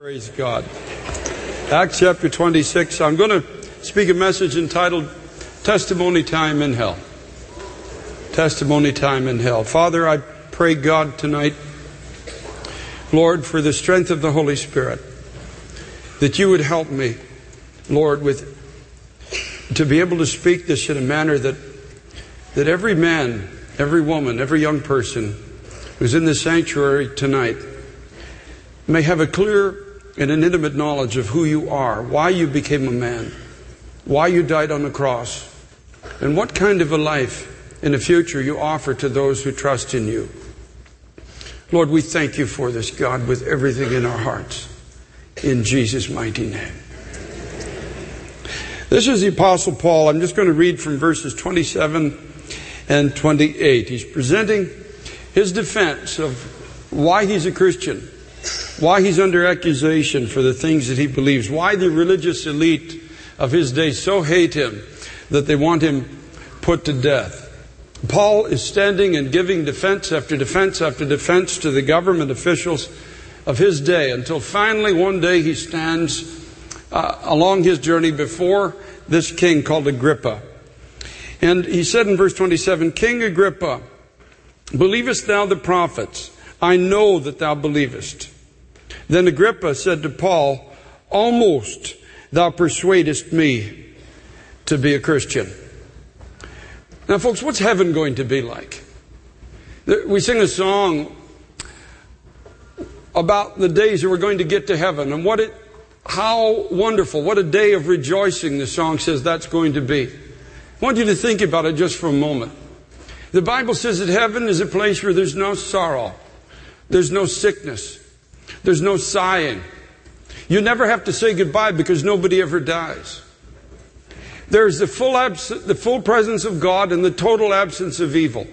Praise God. Acts chapter 26. I'm going to speak a message entitled Testimony Time in Hell. Testimony Time in Hell. Father, I pray God tonight, Lord, for the strength of the Holy Spirit, that you would help me, Lord, to be able to speak this in a manner that every man, every woman, every young person who's in this sanctuary tonight may have a clear and an intimate knowledge of who you are, why you became a man, why you died on the cross, and what kind of a life in the future you offer to those who trust in you. Lord, we thank you for this, God, with everything in our hearts. In Jesus' mighty name. This is the Apostle Paul. I'm just going to read from verses 27 and 28. He's presenting his defense of why he's a Christian, why he's under accusation for the things that he believes, why the religious elite of his day so hate him that they want him put to death. Paul is standing and giving defense after defense after defense to the government officials of his day until finally one day he stands along his journey before this king called Agrippa. And he said in verse 27, "King Agrippa, believest thou the prophets? I know that thou believest." Then Agrippa said to Paul, "Almost thou persuadest me to be a Christian." Now, folks, what's heaven going to be like? We sing a song about the days that we're going to get to heaven and how wonderful, what a day of rejoicing the song says that's going to be. I want you to think about it just for a moment. The Bible says that heaven is a place where there's no sorrow, there's no sickness, there's no sighing. You never have to say goodbye because nobody ever dies. There's the full presence of God and the total absence of evil.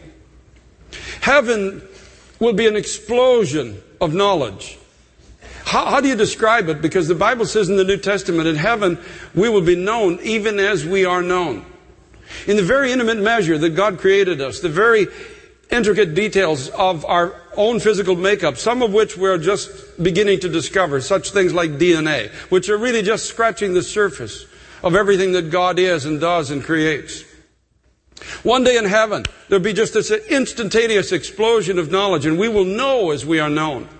Heaven will be an explosion of knowledge. How do you describe it? Because the Bible says in the New Testament, in heaven, we will be known even as we are known. In the very intimate measure that God created us, the very intricate details of our own physical makeup, some of which we're just beginning to discover, such things like DNA, which are really just scratching the surface of everything that God is and does and creates. One day in heaven, there'll be just this instantaneous explosion of knowledge, and we will know as we are known.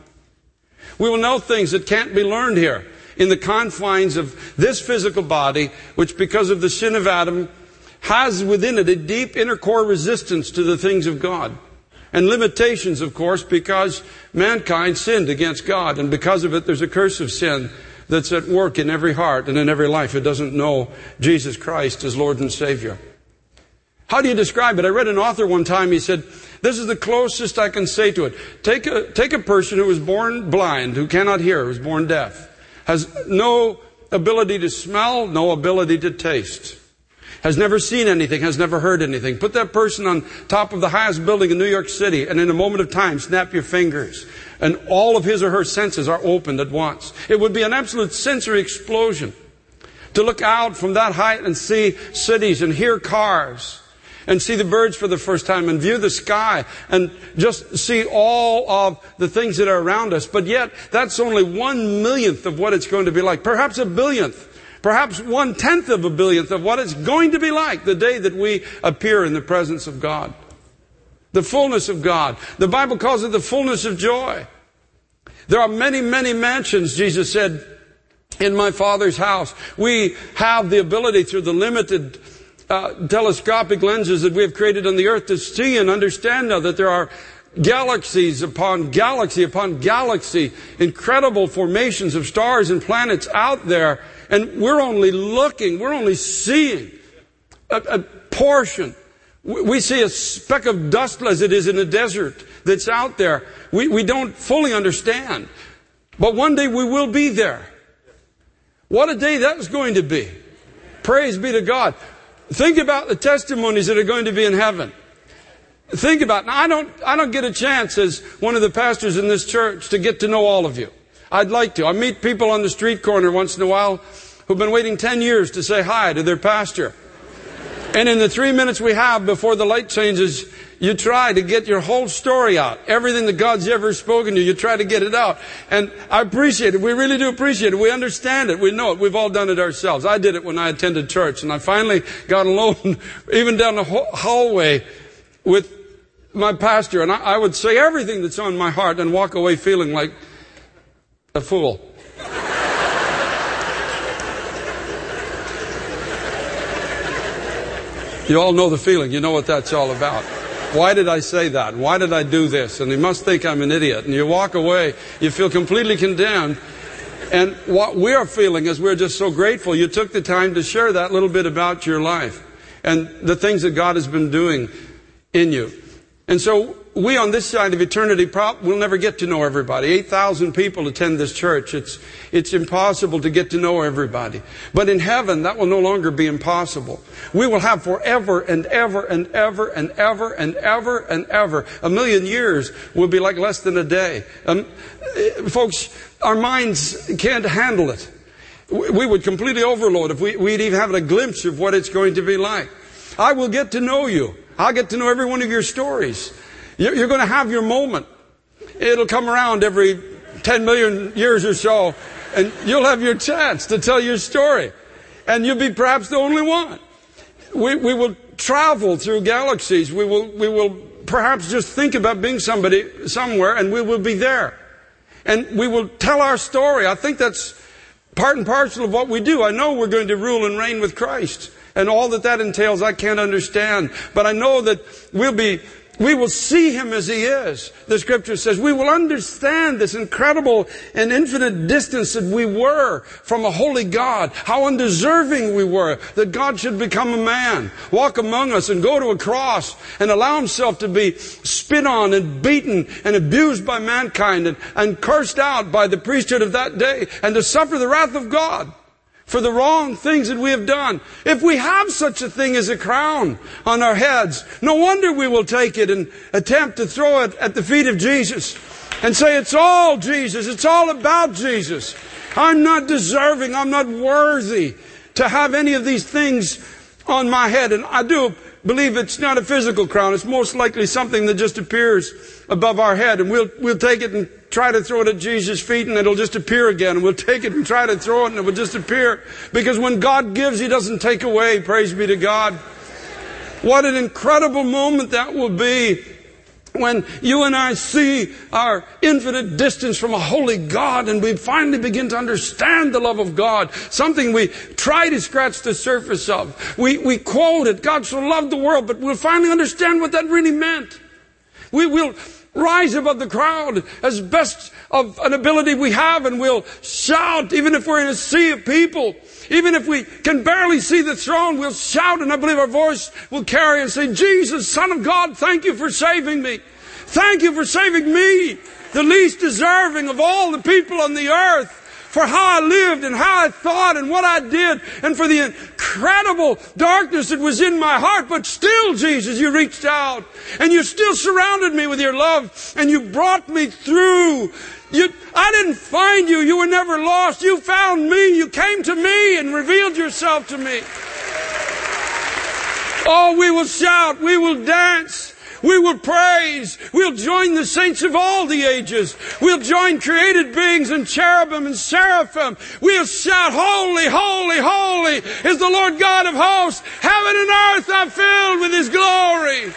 We will know things that can't be learned here in the confines of this physical body, which because of the sin of Adam has within it a deep inner core resistance to the things of God. And limitations, of course, because mankind sinned against God. And because of it, there's a curse of sin that's at work in every heart and in every life that doesn't know Jesus Christ as Lord and Savior. How do you describe it? I read an author one time, he said, this is the closest I can say to it. Take a person who was born blind, who cannot hear, who was born deaf, has no ability to smell, no ability to taste, has never seen anything, has never heard anything. Put that person on top of the highest building in New York City, and in a moment of time, snap your fingers, and all of his or her senses are opened at once. It would be an absolute sensory explosion to look out from that height and see cities and hear cars and see the birds for the first time and view the sky and just see all of the things that are around us. But yet, that's only 1/millionth of what it's going to be like. Perhaps 1/billionth. Perhaps 1/10 of a billionth of what it's going to be like the day that we appear in the presence of God. The fullness of God. The Bible calls it the fullness of joy. There are many, many mansions, Jesus said, in my Father's house. We have the ability through the limited telescopic lenses that we have created on the earth to see and understand now that there are galaxies upon galaxy upon galaxy, incredible formations of stars and planets out there. And we're only looking, we're only seeing a portion. We see a speck of dust as it is in a desert that's out there. We don't fully understand. But one day we will be there. What a day that's going to be. Praise be to God. Think about the testimonies that are going to be in heaven. Think about it. Now, I don't get a chance as one of the pastors in this church to get to know all of you. I'd like to. I meet people on the street corner once in a while who've been waiting 10 years to say hi to their pastor. And in the 3 minutes we have before the light changes, you try to get your whole story out. Everything that God's ever spoken to you, you try to get it out. And I appreciate it. We really do appreciate it. We understand it. We know it. We've all done it ourselves. I did it when I attended church. And I finally got alone, even down the hallway with my pastor. And I would say everything that's on my heart and walk away feeling like a fool. You all know the feeling. You know what that's all about. Why did I say that? Why did I do this? And you must think I'm an idiot. And you walk away, you feel completely condemned. And what we are feeling is we're just so grateful you took the time to share that little bit about your life and the things that God has been doing in you. And so we on this side of eternity will never get to know everybody. 8,000 people attend this church. It's impossible to get to know everybody. But in heaven, that will no longer be impossible. We will have forever and ever and ever and ever and ever and ever. 1,000,000 years will be like less than a day. Folks, our minds can't handle it. We would completely overload if we'd even have a glimpse of what it's going to be like. I will get to know you. I'll get to know every one of your stories. You're going to have your moment. It'll come around every 10 million years or so, and you'll have your chance to tell your story. And you'll be perhaps the only one. We will travel through galaxies. We will perhaps just think about being somebody somewhere, and we will be there. And we will tell our story. I think that's part and parcel of what we do. I know we're going to rule and reign with Christ. And all that entails, I can't understand. But I know that we will see Him as He is. The Scripture says we will understand this incredible and infinite distance that we were from a holy God. How undeserving we were that God should become a man, walk among us and go to a cross and allow Himself to be spit on and beaten and abused by mankind and cursed out by the priesthood of that day and to suffer the wrath of God for the wrong things that we have done. If we have such a thing as a crown on our heads, no wonder we will take it and attempt to throw it at the feet of Jesus and say, it's all Jesus. It's all about Jesus. I'm not deserving. I'm not worthy to have any of these things on my head. And I do believe it's not a physical crown. It's most likely something that just appears above our head. And we'll take it and try to throw it at Jesus' feet and it'll just appear again. And we'll take it and try to throw it and it will just appear. Because when God gives, He doesn't take away. Praise be to God. What an incredible moment that will be when you and I see our infinite distance from a holy God and we finally begin to understand the love of God. Something we try to scratch the surface of. We quote it, God so loved the world, but we'll finally understand what that really meant. We will rise above the crowd as best of an ability we have and we'll shout, even if we're in a sea of people. Even if we can barely see the throne, we'll shout, and I believe our voice will carry and say, Jesus, Son of God, thank you for saving me. Thank you for saving me, the least deserving of all the people on the earth, for how I lived and how I thought and what I did, and for the incredible darkness that was in my heart. But still, Jesus, you reached out, and you still surrounded me with your love, and you brought me through. I didn't find you. You were never lost. You found me. You came to me and revealed yourself to me. Oh, we will shout. We will dance. We will praise. We'll join the saints of all the ages. We'll join created beings and cherubim and seraphim. We'll shout, holy, holy, holy is the Lord God of hosts. Heaven and earth are filled with His glory.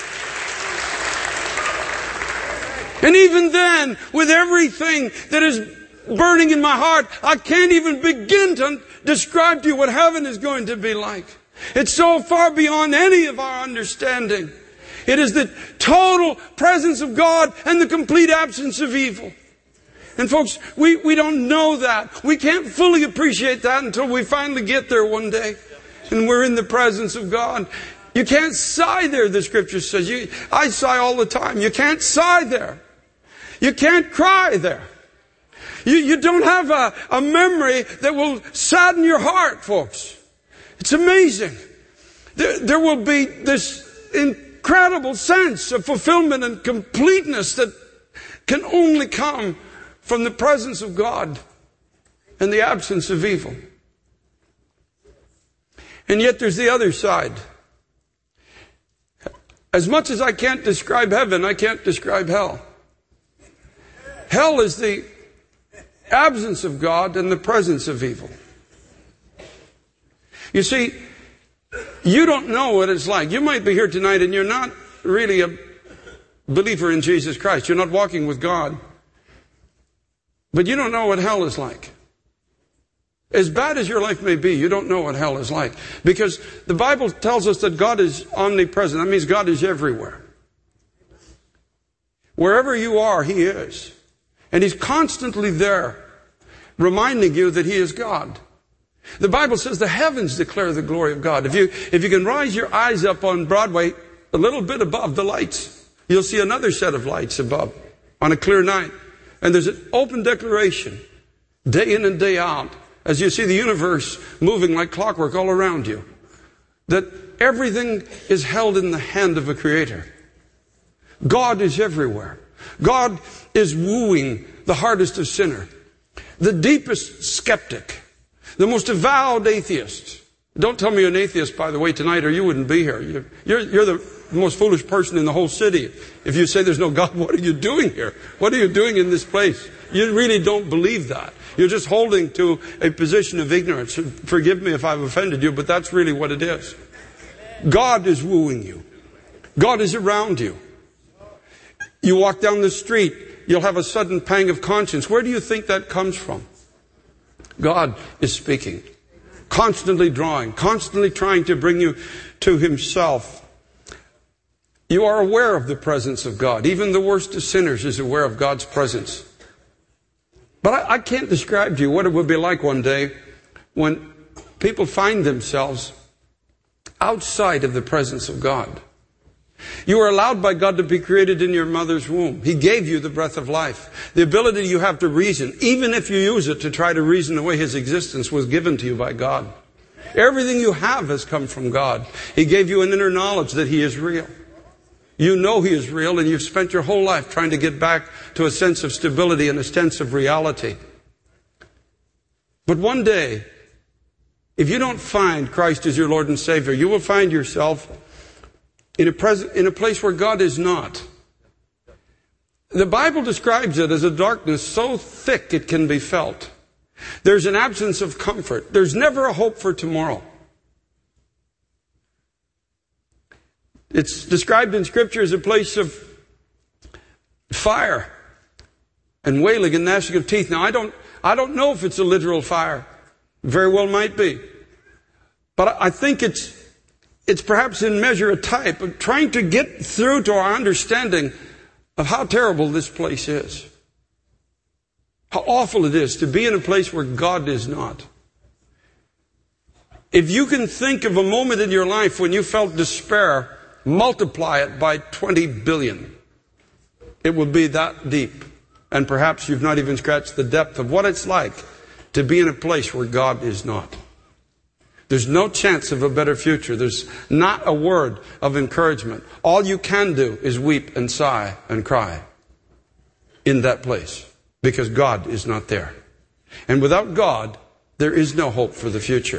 And even then, with everything that is burning in my heart, I can't even begin to describe to you what heaven is going to be like. It's so far beyond any of our understanding. It is the total presence of God and the complete absence of evil. And folks, we don't know that. We can't fully appreciate that until we finally get there one day. And we're in the presence of God. You can't sigh there, the Scripture says. I sigh all the time. You can't sigh there. You can't cry there. You don't have a memory that will sadden your heart, folks. It's amazing. There will be this incredible sense of fulfillment and completeness that can only come from the presence of God and the absence of evil. And yet there's the other side. As much as I can't describe heaven, I can't describe hell. Hell is the absence of God and the presence of evil. You see, you don't know what it's like. You might be here tonight and you're not really a believer in Jesus Christ. You're not walking with God. But you don't know what hell is like. As bad as your life may be, you don't know what hell is like. Because the Bible tells us that God is omnipresent. That means God is everywhere. Wherever you are, He is. And He's constantly there, reminding you that He is God. The Bible says the heavens declare the glory of God. If you can rise your eyes up on Broadway a little bit above the lights, you'll see another set of lights above on a clear night. And there's an open declaration, day in and day out, as you see the universe moving like clockwork all around you, that everything is held in the hand of a Creator. God is everywhere. God is wooing the hardest of sinners, the deepest skeptic, the most avowed atheist. Don't tell me you're an atheist, by the way, tonight, or you wouldn't be here. You're the most foolish person in the whole city. If you say there's no God, what are you doing here? What are you doing in this place? You really don't believe that. You're just holding to a position of ignorance. Forgive me if I've offended you, but that's really what it is. God is wooing you. God is around you. You walk down the street, you'll have a sudden pang of conscience. Where do you think that comes from? God is speaking, constantly drawing, constantly trying to bring you to Himself. You are aware of the presence of God. Even the worst of sinners is aware of God's presence. But I can't describe to you what it would be like one day when people find themselves outside of the presence of God. You are allowed by God to be created in your mother's womb. He gave you the breath of life. The ability you have to reason, even if you use it to try to reason away His existence, was given to you by God. Everything you have has come from God. He gave you an inner knowledge that He is real. You know He is real, and you've spent your whole life trying to get back to a sense of stability and a sense of reality. But one day, if you don't find Christ as your Lord and Savior, you will find yourself in a place where God is not. The Bible describes it as a darkness so thick it can be felt. There's an absence of comfort. There's never a hope for tomorrow. It's described in Scripture as a place of fire and wailing and gnashing of teeth. Now, I don't know if it's a literal fire. Very well might be. But I think it's perhaps in measure a type of trying to get through to our understanding of how terrible this place is. How awful it is to be in a place where God is not. If you can think of a moment in your life when you felt despair, multiply it by 20 billion. It will be that deep. And perhaps you've not even scratched the depth of what it's like to be in a place where God is not. There's no chance of a better future. There's not a word of encouragement. All you can do is weep and sigh and cry in that place because God is not there. And without God, there is no hope for the future.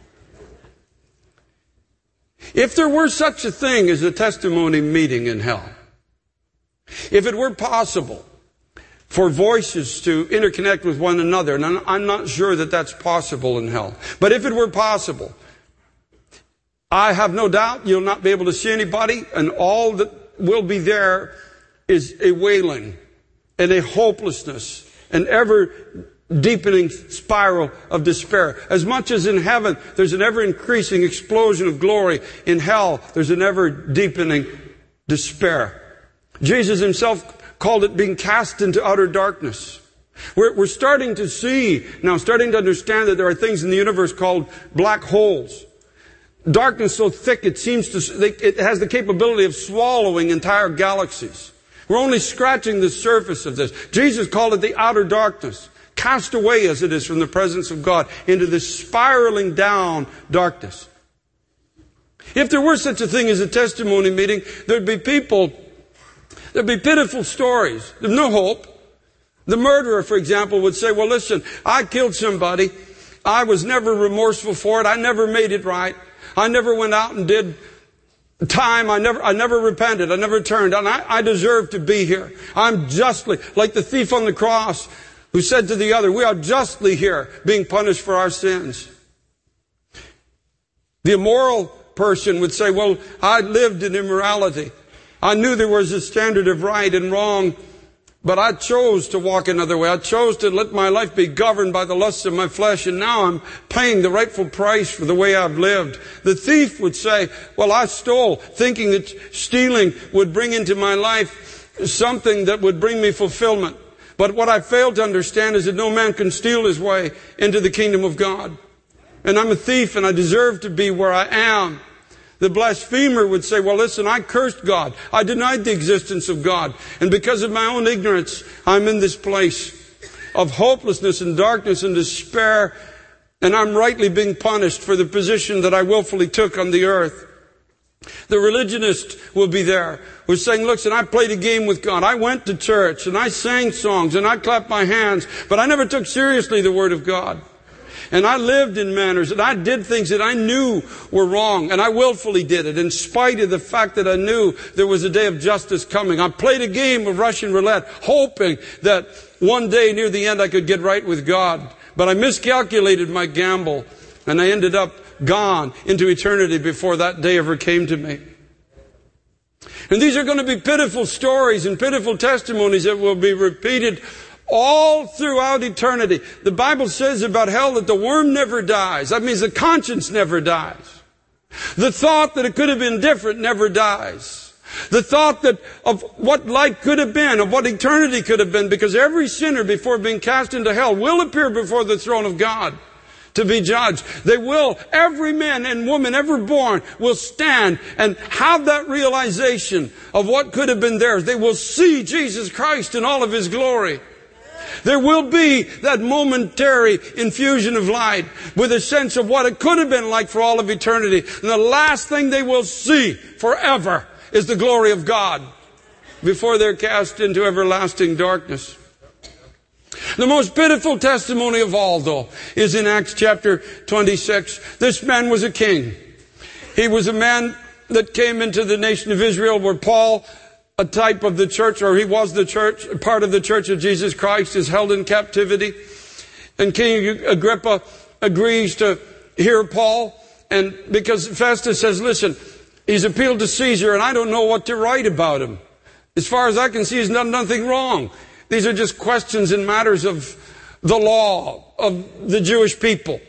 If there were such a thing as a testimony meeting in hell, if it were possible for voices to interconnect with one another, and I'm not sure that that's possible in hell, but if it were possible, I have no doubt you'll not be able to see anybody, and all that will be there is a wailing and a hopelessness, an ever deepening spiral of despair. As much as in heaven there's an ever increasing explosion of glory, in hell there's an ever deepening despair. Jesus Himself called it being cast into utter darkness. We're starting to see now, starting to understand that there are things in the universe called black holes. Darkness so thick it has the capability of swallowing entire galaxies. We're only scratching the surface of this. Jesus called it the outer darkness. Cast away as it is from the presence of God into this spiraling down darkness. If there were such a thing as a testimony meeting, there'd be pitiful stories. There's no hope. The murderer, for example, would say, well, listen, I killed somebody. I was never remorseful for it. I never made it right. I never went out and did time, I never repented. I never turned. And I deserve to be here. I'm justly, like the thief on the cross who said to the other, we are justly here being punished for our sins. The immoral person would say, well, I lived in immorality. I knew there was a standard of right and wrong, but I chose to walk another way. I chose to let my life be governed by the lusts of my flesh, and now I'm paying the rightful price for the way I've lived. The thief would say, well, I stole, thinking that stealing would bring into my life something that would bring me fulfillment. But what I failed to understand is that no man can steal his way into the kingdom of God. And I'm a thief, and I deserve to be where I am. The blasphemer would say, well, listen, I cursed God. I denied the existence of God. And because of my own ignorance, I'm in this place of hopelessness and darkness and despair. And I'm rightly being punished for the position that I willfully took on the earth. The religionist will be there, who's saying, listen, I played a game with God. I went to church and I sang songs and I clapped my hands, but I never took seriously the Word of God. And I lived in manners, and I did things that I knew were wrong, and I willfully did it, in spite of the fact that I knew there was a day of justice coming. I played a game of Russian roulette, hoping that one day near the end I could get right with God. But I miscalculated my gamble, and I ended up gone into eternity before that day ever came to me. And these are going to be pitiful stories and pitiful testimonies that will be repeated all throughout eternity. The Bible says about hell that the worm never dies. That means the conscience never dies. The thought that it could have been different never dies. The thought that of what life could have been, of what eternity could have been, because every sinner before being cast into hell will appear before the throne of God to be judged. They will, every man and woman ever born will stand and have that realization of what could have been theirs. They will see Jesus Christ in all of His glory. There will be that momentary infusion of light with a sense of what it could have been like for all of eternity. And the last thing they will see forever is the glory of God before they're cast into everlasting darkness. The most pitiful testimony of all, though, is in Acts chapter 26. This man was a king. He was a man that came into the nation of Israel where Paul, a type of the church, or he was the church, part of the church of Jesus Christ, is held in captivity. And King Agrippa agrees to hear Paul. And because Festus says, listen, he's appealed to Caesar and I don't know what to write about him. As far as I can see, he's done nothing wrong. These are just questions and matters of the law of the Jewish people.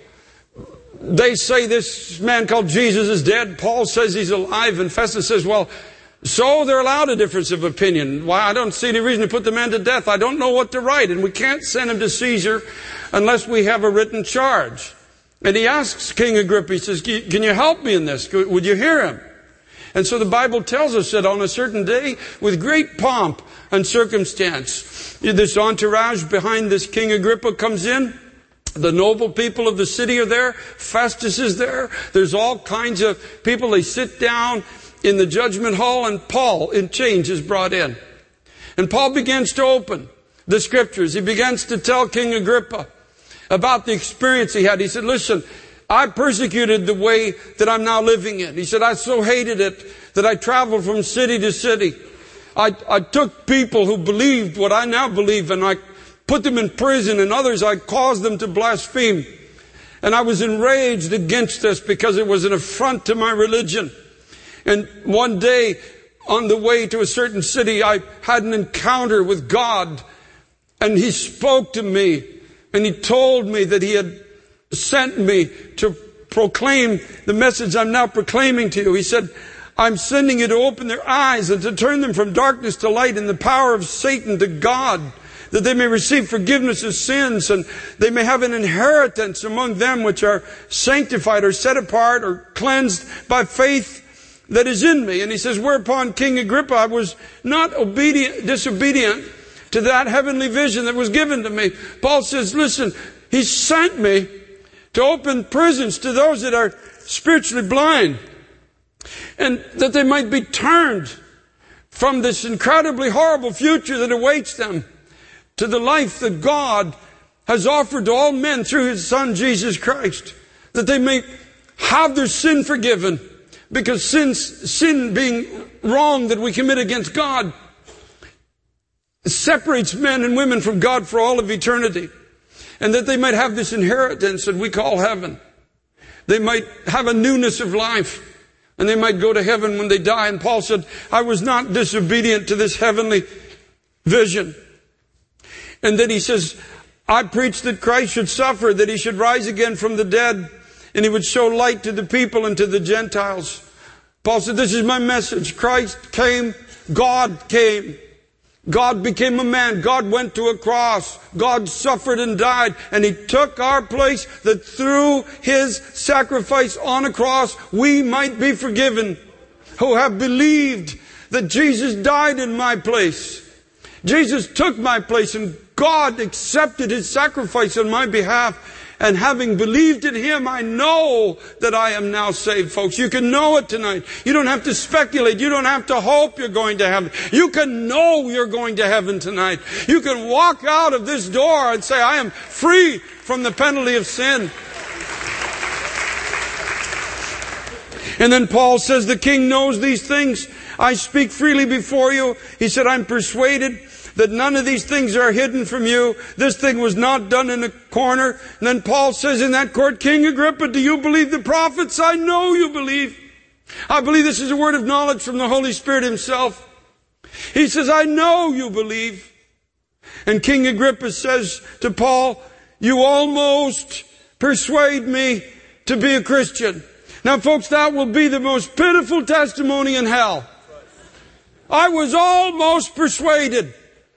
They say this man called Jesus is dead. Paul says he's alive. And Festus says, well, so they're allowed a difference of opinion. Why, I don't see any reason to put the man to death. I don't know what to write. And we can't send him to Caesar unless we have a written charge. And he asks King Agrippa, he says, can you help me in this? Would you hear him? And so the Bible tells us that on a certain day, with great pomp and circumstance, this entourage behind this King Agrippa comes in. The noble people of the city are there. Festus is there. There's all kinds of people. They sit down in the judgment hall, and Paul in chains is brought in. And Paul begins to open the scriptures. He begins to tell King Agrippa about the experience he had. He said, listen, I persecuted the way that I'm now living in. He said, I so hated it that I traveled from city to city. I took people who believed what I now believe, and I put them in prison, and others I caused them to blaspheme. And I was enraged against this because it was an affront to my religion. And one day, on the way to a certain city, I had an encounter with God. And He spoke to me. And He told me that He had sent me to proclaim the message I'm now proclaiming to you. He said, I'm sending you to open their eyes and to turn them from darkness to light and the power of Satan to God, that they may receive forgiveness of sins and they may have an inheritance among them which are sanctified or set apart or cleansed by faith that is in me. And he says, whereupon King Agrippa, I was not disobedient to that heavenly vision that was given to me. Paul says, listen, He sent me to open prisons to those that are spiritually blind, and that they might be turned from this incredibly horrible future that awaits them to the life that God has offered to all men through His Son, Jesus Christ, that they may have their sin forgiven, Because sin being wrong that we commit against God separates men and women from God for all of eternity. And that they might have this inheritance that we call heaven. They might have a newness of life. And they might go to heaven when they die. And Paul said, I was not disobedient to this heavenly vision. And then he says, I preached that Christ should suffer, that he should rise again from the dead, and he would show light to the people and to the Gentiles. Paul said, this is my message. Christ came, God came. God became a man. God went to a cross. God suffered and died. And he took our place that through his sacrifice on a cross, we might be forgiven who have believed that Jesus died in my place. Jesus took my place and God accepted his sacrifice on my behalf. And having believed in him, I know that I am now saved, folks. You can know it tonight. You don't have to speculate. You don't have to hope you're going to heaven. You can know you're going to heaven tonight. You can walk out of this door and say, I am free from the penalty of sin. And then Paul says, the king knows these things. I speak freely before you. He said, I'm persuaded that none of these things are hidden from you. This thing was not done in a corner. And then Paul says in that court, King Agrippa, do you believe the prophets? I know you believe. I believe this is a word of knowledge from the Holy Spirit himself. He says, I know you believe. And King Agrippa says to Paul, you almost persuade me to be a Christian. Now folks, that will be the most pitiful testimony in hell. I was almost persuaded.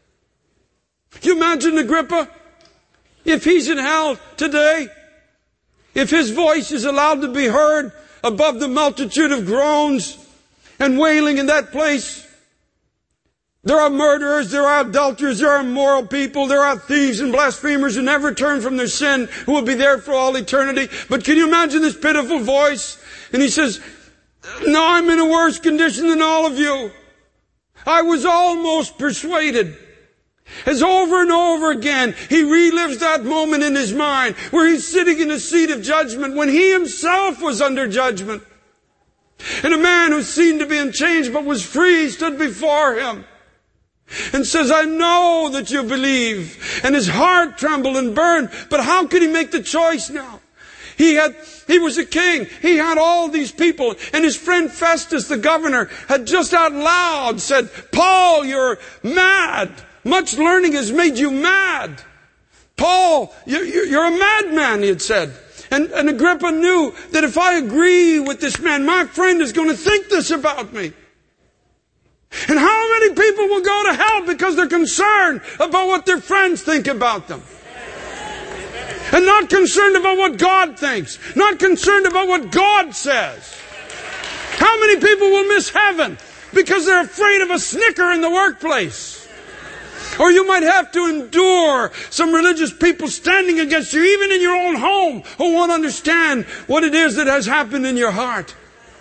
Can you imagine Agrippa? If he's in hell today, if his voice is allowed to be heard above the multitude of groans and wailing in that place, there are murderers, there are adulterers, there are immoral people, there are thieves and blasphemers who never turn from their sin, who will be there for all eternity. But can you imagine this pitiful voice? And he says, no, I'm in a worse condition than all of you. I was almost persuaded. As over and over again, he relives that moment in his mind where he's sitting in a seat of judgment when he himself was under judgment. And a man who seemed to be in chains but was free stood before him and says, I know that you believe. And his heart trembled and burned. But how could he make the choice now? He was a king. He had all these people. And his friend Festus, the governor, had just out loud said, Paul, you're mad. Much learning has made you mad. Paul, you're a madman, he had said. And Agrippa knew that if I agree with this man, my friend is going to think this about me. And how many people will go to hell because they're concerned about what their friends think about them? And not concerned about what God thinks. Not concerned about what God says. How many people will miss heaven because they're afraid of a snicker in the workplace? Or you might have to endure some religious people standing against you, even in your own home, who won't understand what it is that has happened in your heart.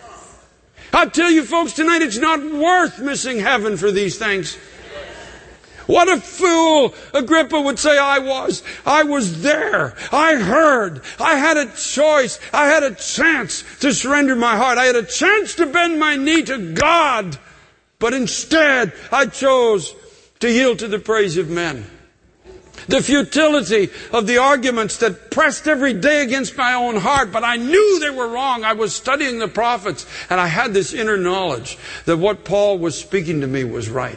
I tell you folks, tonight it's not worth missing heaven for these things. What a fool Agrippa would say I was. I was there. I heard. I had a choice. I had a chance to surrender my heart. I had a chance to bend my knee to God. But instead, I chose to yield to the praise of men. The futility of the arguments that pressed every day against my own heart, but I knew they were wrong. I was studying the prophets, and I had this inner knowledge that what Paul was speaking to me was right.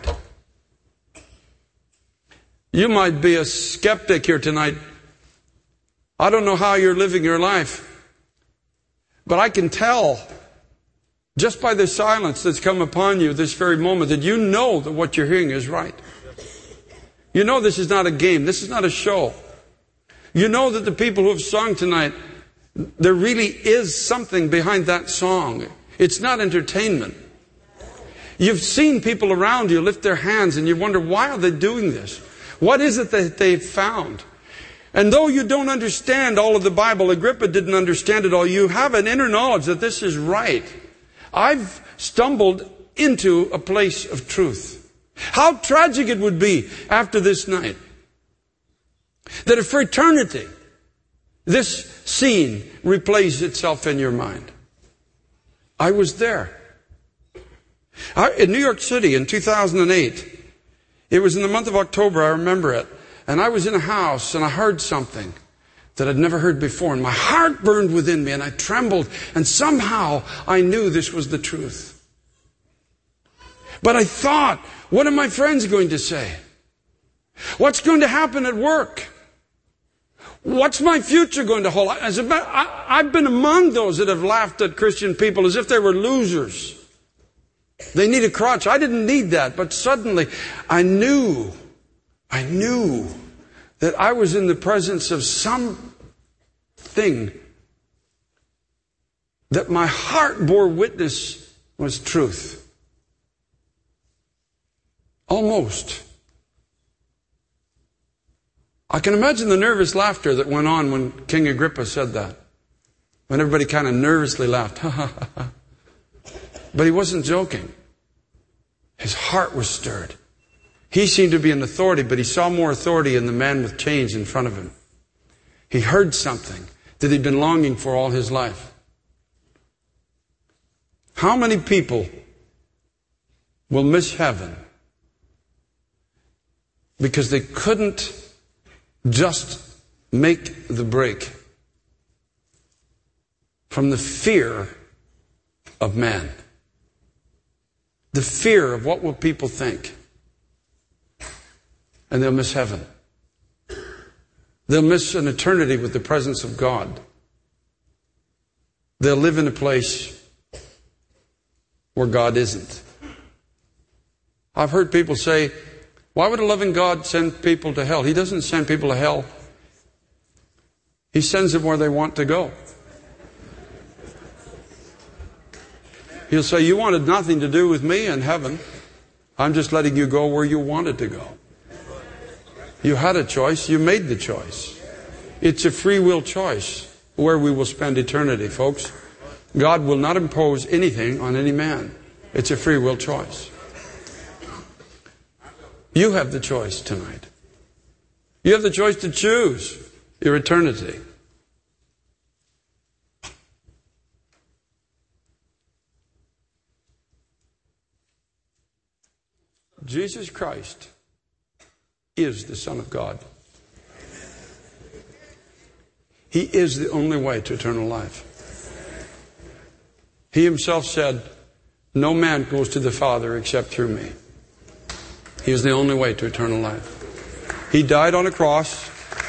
You might be a skeptic here tonight. I don't know how you're living your life, but I can tell just by the silence that's come upon you this very moment that you know that what you're hearing is right. You know this is not a game. This is not a show. You know that the people who have sung tonight, there really is something behind that song. It's not entertainment. You've seen people around you lift their hands and you wonder, why are they doing this? What is it that they've found? And though you don't understand all of the Bible, Agrippa didn't understand it all, you have an inner knowledge that this is right. I've stumbled into a place of truth. How tragic it would be after this night that if for eternity this scene replays itself in your mind. I was there. In New York City in 2008, it was in the month of October, I remember it, and I was in a house and I heard something that I'd never heard before, and my heart burned within me and I trembled, and somehow I knew this was the truth. But I thought, what are my friends going to say? What's going to happen at work? What's my future going to hold? I've been among those that have laughed at Christian people as if they were losers. They need a crutch. I didn't need that. But suddenly I knew that I was in the presence of something that my heart bore witness was truth. Almost. I can imagine the nervous laughter that went on when King Agrippa said that. When everybody kind of nervously laughed. But he wasn't joking. His heart was stirred. He seemed to be an authority, but he saw more authority in the man with chains in front of him. He heard something that he'd been longing for all his life. How many people will miss heaven because they couldn't just make the break from the fear of man? The fear of what will people think. And they'll miss heaven. They'll miss an eternity with the presence of God. They'll live in a place where God isn't. I've heard people say, why would a loving God send people to hell? He doesn't send people to hell. He sends them where they want to go. He'll say, you wanted nothing to do with me in heaven. I'm just letting you go where you wanted to go. You had a choice. You made the choice. It's a free will choice where we will spend eternity, folks. God will not impose anything on any man. It's a free will choice. You have the choice tonight. You have the choice to choose your eternity. Jesus Christ is the Son of God. He is the only way to eternal life. He himself said, no man goes to the Father except through me. He is the only way to eternal life. He died on a cross.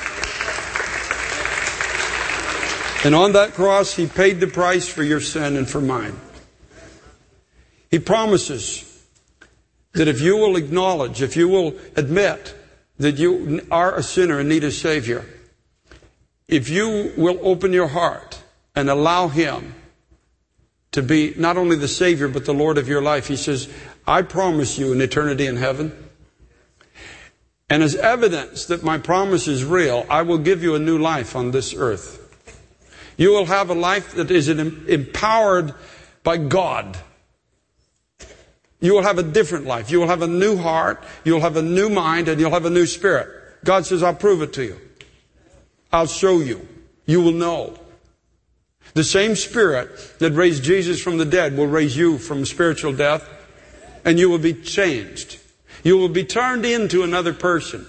And on that cross, He paid the price for your sin and for mine. He promises that if you will acknowledge, if you will admit that you are a sinner and need a Savior, if you will open your heart and allow Him to be not only the Savior but the Lord of your life, He says, I promise you an eternity in heaven. And as evidence that my promise is real, I will give you a new life on this earth. You will have a life that is empowered by God. You will have a different life. You will have a new heart. You'll have a new mind, and you'll have a new spirit. God says, I'll prove it to you. I'll show you. You will know. The same Spirit that raised Jesus from the dead will raise you from spiritual death, and you will be changed. You will be turned into another person.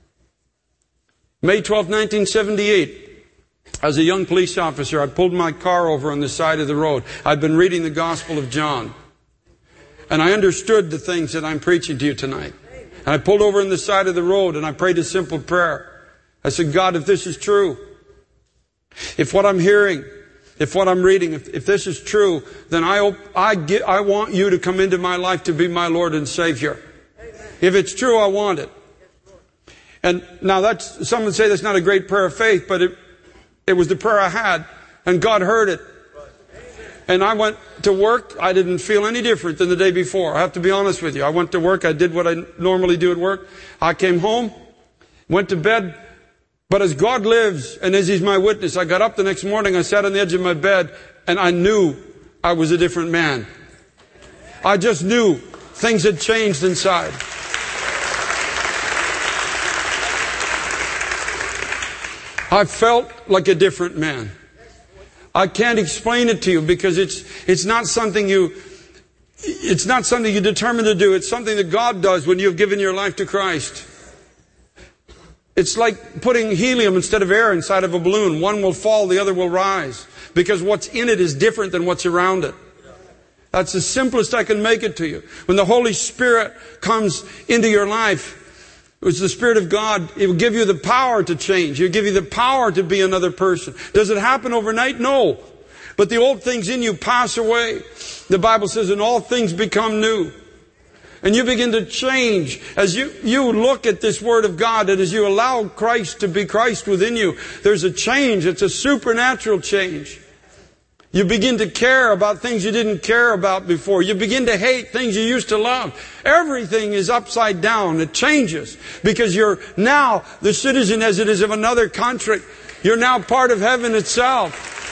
May 12, 1978, as a young police officer, I pulled my car over on the side of the road. I'd been reading the Gospel of John. And I understood the things that I'm preaching to you tonight. And I pulled over on the side of the road and I prayed a simple prayer. I said, God, if this is true, if what I'm hearing, if what I'm reading, if this is true, then I want you to come into my life to be my Lord and Savior. If it's true, I want it. And now some would say that's not a great prayer of faith, but it was the prayer I had, and God heard it. And I went to work. I didn't feel any different than the day before. I have to be honest with you. I went to work. I did what I normally do at work. I came home, went to bed. But as God lives and as He's my witness, I got up the next morning. I sat on the edge of my bed and I knew I was a different man. I just knew things had changed inside. I felt like a different man. I can't explain it to you because it's not something you determine to do. It's something that God does when you've given your life to Christ. It's like putting helium instead of air inside of a balloon. One will fall, the other will rise. Because what's in it is different than what's around it. That's the simplest I can make it to you. When the Holy Spirit comes into your life, it was the Spirit of God. It will give you the power to change. It will give you the power to be another person. Does it happen overnight? No. But the old things in you pass away. The Bible says, and all things become new. And you begin to change as you look at this Word of God, and as you allow Christ to be Christ within you, there's a change. It's a supernatural change. You begin to care about things you didn't care about before. You begin to hate things you used to love. Everything is upside down. It changes because you're now the citizen, as it is, of another country. You're now part of heaven itself.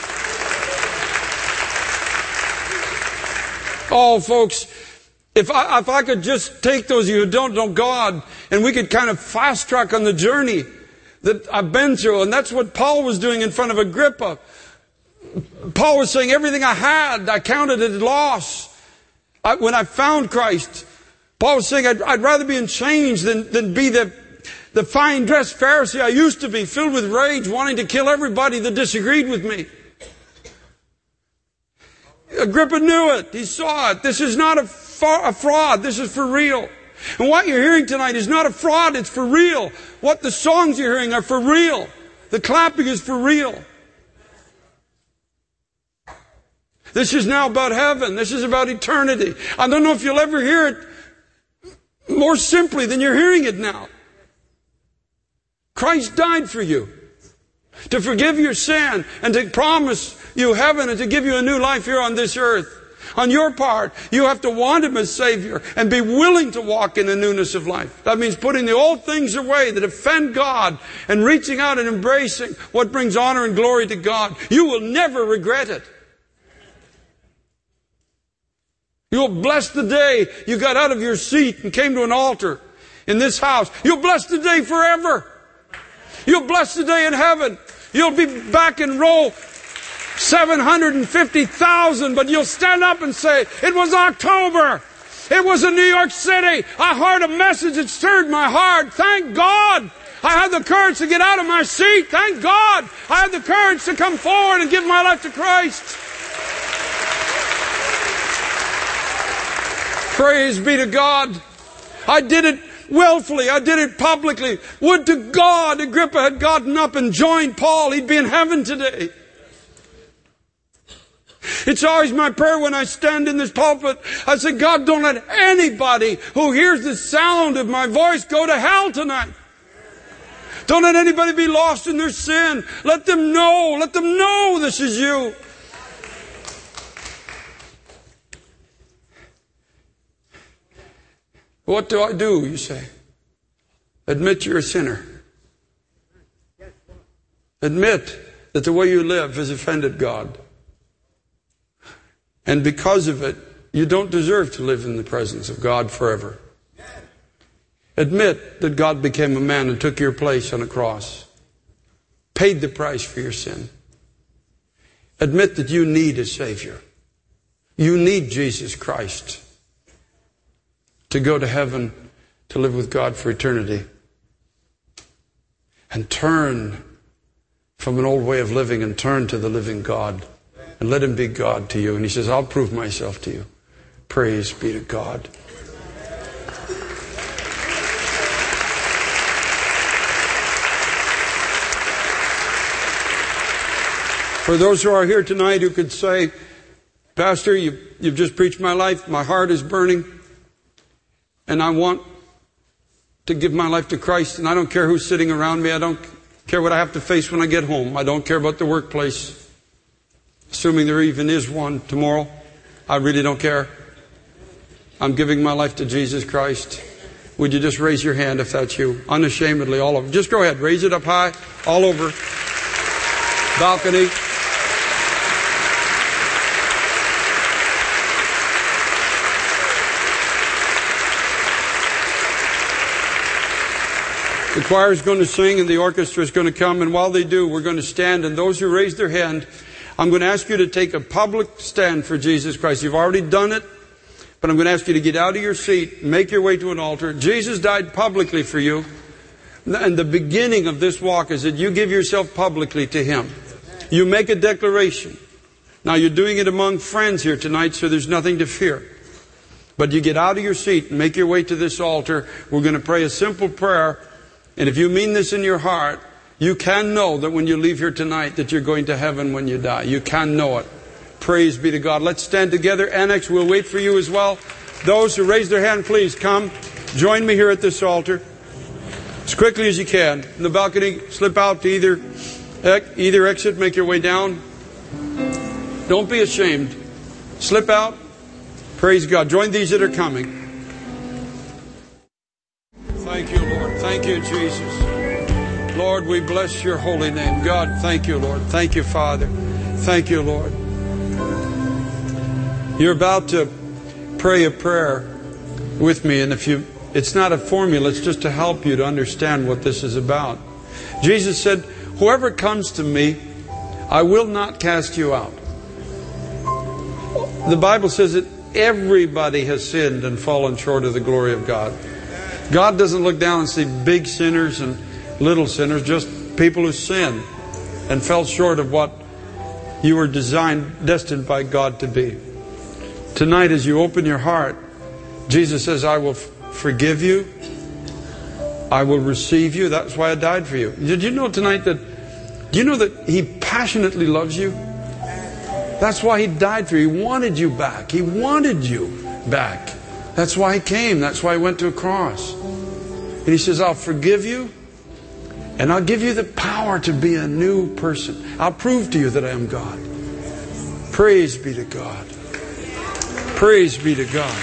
Oh, folks, if I could just take those of you who don't know God, and we could kind of fast track on the journey that I've been through. And that's what Paul was doing in front of Agrippa. Paul was saying, everything I had, I counted it loss. When I found Christ, Paul was saying, I'd rather be in chains than be the fine-dressed Pharisee I used to be, filled with rage, wanting to kill everybody that disagreed with me. Agrippa knew it. He saw it. This is not a fraud. This is for real. And what you're hearing tonight is not a fraud. It's for real. What the songs you're hearing are for real. The clapping is for real. This is now about heaven. This is about eternity. I don't know if you'll ever hear it more simply than you're hearing it now. Christ died for you to forgive your sin and to promise you heaven and to give you a new life here on this earth. On your part, you have to want Him as Savior and be willing to walk in the newness of life. That means putting the old things away that offend God and reaching out and embracing what brings honor and glory to God. You will never regret it. You'll bless the day you got out of your seat and came to an altar in this house. You'll bless the day forever. You'll bless the day in heaven. You'll be back in row 750,000, but you'll stand up and say, it was October. It was in New York City. I heard a message that stirred my heart. Thank God. I had the courage to get out of my seat. Thank God. I had the courage to come forward and give my life to Christ. Praise be to God. I did it willfully. I did it publicly. Would to God Agrippa had gotten up and joined Paul. He'd be in heaven today. It's always my prayer when I stand in this pulpit. I say, God, don't let anybody who hears the sound of my voice go to hell tonight. Don't let anybody be lost in their sin. Let them know this is you. What do I do, you say? Admit you're a sinner. Admit that the way you live has offended God. And because of it, you don't deserve to live in the presence of God forever. Admit that God became a man and took your place on a cross. Paid the price for your sin. Admit that you need a Savior. You need Jesus Christ to go to heaven, to live with God for eternity. And turn from an old way of living and turn to the living God. And let Him be God to you. And He says, I'll prove myself to you. Praise be to God. For those who are here tonight who could say, Pastor, you've just preached my life. My heart is burning. And I want to give my life to Christ. And I don't care who's sitting around me. I don't care what I have to face when I get home. I don't care about the workplace. Assuming there even is one tomorrow. I really don't care. I'm giving my life to Jesus Christ. Would you just raise your hand if that's you? Unashamedly, all over. Just go ahead. Raise it up high. All over. Balcony. The choir is going to sing and the orchestra is going to come. And while they do, we're going to stand. And those who raise their hand, I'm going to ask you to take a public stand for Jesus Christ. You've already done it, but I'm going to ask you to get out of your seat, make your way to an altar. Jesus died publicly for you. And the beginning of this walk is that you give yourself publicly to Him. You make a declaration. Now you're doing it among friends here tonight, so there's nothing to fear. But you get out of your seat and make your way to this altar. We're going to pray a simple prayer. And if you mean this in your heart, you can know that when you leave here tonight that you're going to heaven when you die. You can know it. Praise be to God. Let's stand together. Annex, we'll wait for you as well. Those who raise their hand, please come. Join me here at this altar. As quickly as you can. In the balcony, slip out to either exit. Make your way down. Don't be ashamed. Slip out. Praise God. Join these that are coming. Thank you, Lord. Thank you, Jesus. Lord, we bless your holy name. God, thank you, Lord. Thank you, Father. Thank you, Lord. You're about to pray a prayer with me, and it's not a formula, it's just to help you to understand what this is about. Jesus said, whoever comes to me, I will not cast you out. The Bible says that everybody has sinned and fallen short of the glory of God. God doesn't look down and see big sinners and little sinners, just people who sinned and fell short of what you were destined by God to be. Tonight, as you open your heart, Jesus says, I will forgive you. I will receive you. That's why I died for you. Did you know tonight that He passionately loves you? That's why He died for you. He wanted you back. He wanted you back. That's why He came. That's why He went to a cross. And He says, I'll forgive you. And I'll give you the power to be a new person. I'll prove to you that I am God. Praise be to God. Praise be to God.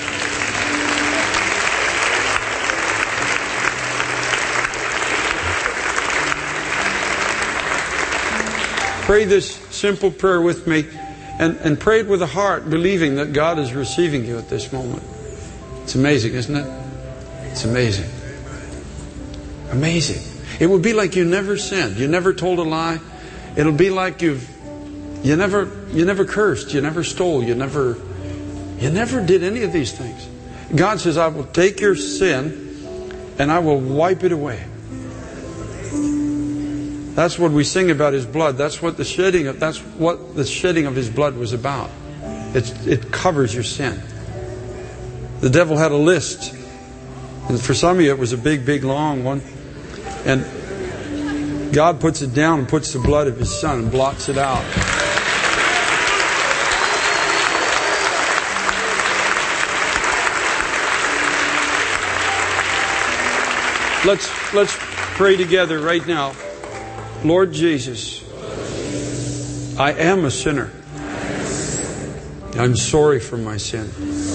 Pray this simple prayer with me. And pray it with a heart, believing that God is receiving you at this moment. It's amazing, isn't it? It's amazing. Amazing. It would be like you never sinned. You never told a lie. It'll be like you never cursed. You never stole. You never did any of these things. God says, I will take your sin and I will wipe it away. That's what we sing about His blood. That's what the shedding of His blood was about. It covers your sin. The devil had a list. And for some of you it was a big, big, long one. And God puts it down and puts the blood of His Son and blots it out. Let's pray together right now. Lord Jesus, I am a sinner. I'm sorry for my sin.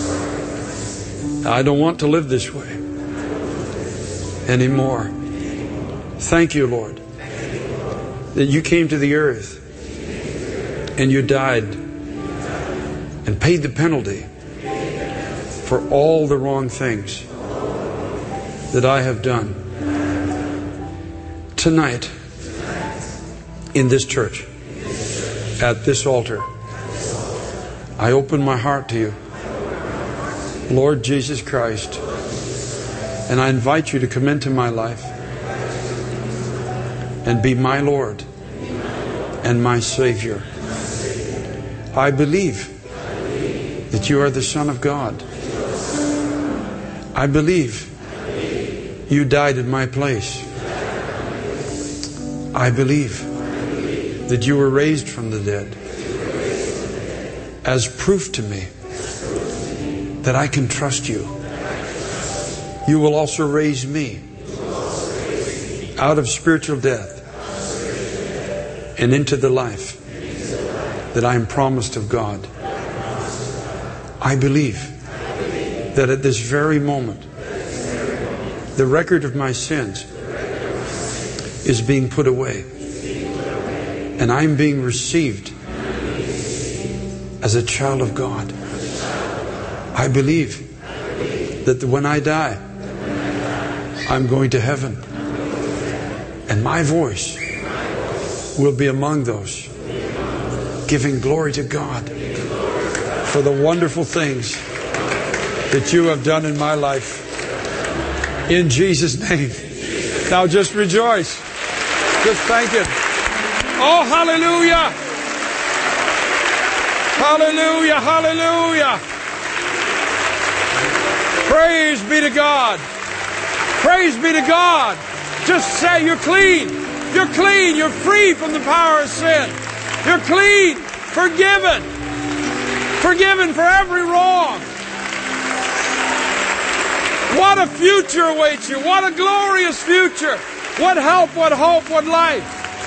I don't want to live this way anymore. Thank you, Lord, that you came to the earth and you died and paid the penalty for all the wrong things that I have done. Tonight, in this church, at this altar, I open my heart to you, Lord Jesus Christ, and I invite you to come into my life and be my Lord and my Savior. I believe that you are the Son of God. I believe you died in my place. I believe that you were raised from the dead as proof to me that I can trust you. You will also raise me out of spiritual death and into the life that I am promised of God. I believe that at this very moment, the record of my sins is being put away. And I'm being received as a child of God. I believe that when I die, I'm going to heaven. And my voice will be among those giving glory to God for the wonderful things that you have done in my life. In Jesus' name. Now just rejoice. Just thank Him. Oh, hallelujah! Hallelujah! Hallelujah! Praise be to God. Praise be to God. Just say you're clean. You're clean. You're free from the power of sin. You're clean. Forgiven. Forgiven for every wrong. What a future awaits you. What a glorious future. What help, what hope, what life.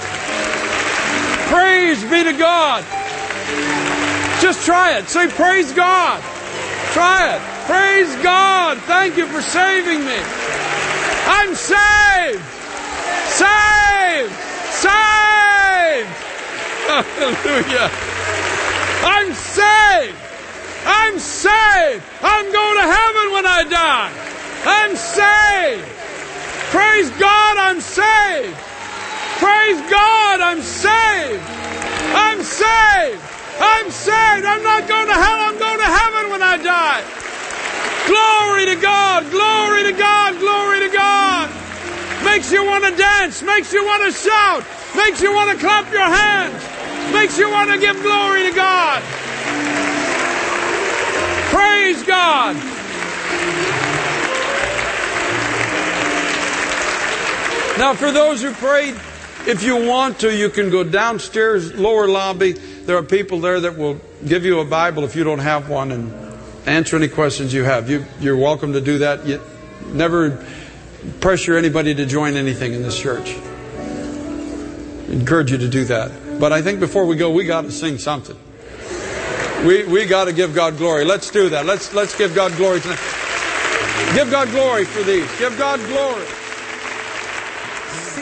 Praise be to God. Just try it. Say, praise God. Try it. Praise God. Thank you for saving me. I'm saved. Saved. Saved. Hallelujah. I'm saved. I'm saved. I'm going to heaven when I die. I'm saved. Praise God, I'm saved. Praise God, I'm saved. I'm saved. I'm saved. I'm not going to hell. I'm going to heaven when I die. Glory to God. Glory to God. Glory to God. Makes you want to dance. Makes you want to shout. Makes you want to clap your hands. Makes you want to give glory to God. Praise God. Now, for those who prayed, if you want to, you can go downstairs, lower lobby. There are people there that will give you a Bible if you don't have one and answer any questions you have. You're welcome to do that. You never pressure anybody to join anything in this church. I encourage you to do that. But I think before we go, we got to sing something. We got to give God glory. Let's do that. Let's give God glory tonight. Give God glory for these. Give God glory.